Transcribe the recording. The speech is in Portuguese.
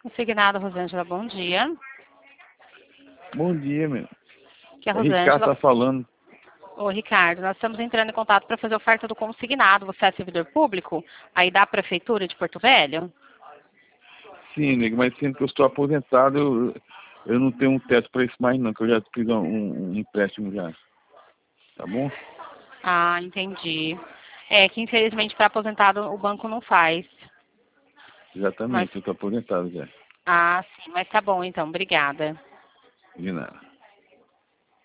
Consignado, Rosângela, bom dia. Bom dia, meu. Que a É Ricardo tá falando. Ô, Ricardo, nós estamos entrando em contato para fazer oferta do consignado. Você é servidor público aí da Prefeitura de Porto Velho? Sim, nego, mas sendo que eu estou aposentado, eu não tenho um teto para isso mais não, que eu já fiz um empréstimo já. Tá bom? Ah, entendi. É que infelizmente para aposentado o banco não faz. Exatamente, eu estou aposentado já. Ah, sim, mas tá bom então, obrigada. De nada.